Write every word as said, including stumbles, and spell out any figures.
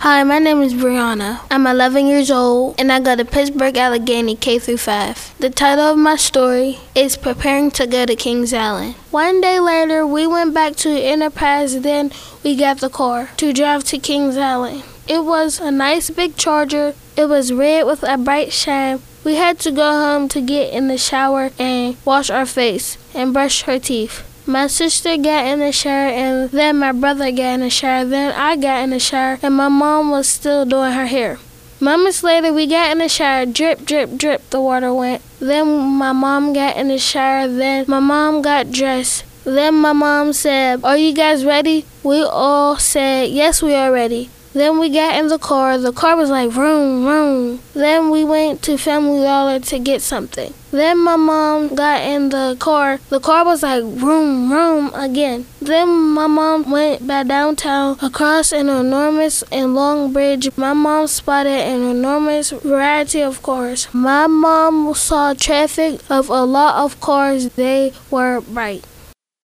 Hi, my name is Brianna. I'm eleven years old and I go to Pittsburgh Allegheny K through five. The title of my story is Preparing to Go to Kings Island. One day later, we went back to Enterprise, then we got the car to drive to Kings Island. It was a nice big Charger. It was red with a bright shine. We had to go home to get in the shower and wash our face and brush our teeth. My sister got in the shower and then my brother got in the shower. Then I got in the shower and my mom was still doing her hair. Moments later, we got in the shower. Drip, drip, drip, the water went. Then my mom got in the shower. Then my mom got dressed. Then my mom said, "Are you guys ready?" We all said, "Yes, we are ready." Then we got in the car. The car was like vroom, vroom. Then we went to Family Dollar to get something. Then my mom got in the car. The car was like vroom, vroom again. Then my mom went back downtown across an enormous and long bridge. My mom spotted an enormous variety of cars. My mom saw traffic of a lot of cars. They were bright.